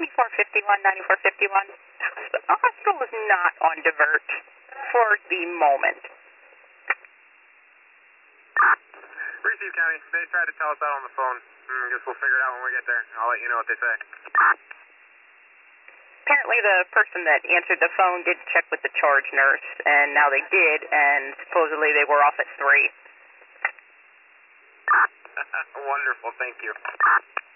9451. The hospital is not on divert for the moment. Receive County. They tried to tell us that on the phone. I guess we'll figure it out when we get there. I'll let you know what they say. Apparently the person that answered the phone did check with the charge nurse, and now they did, and supposedly they were off at 3. Wonderful, thank you.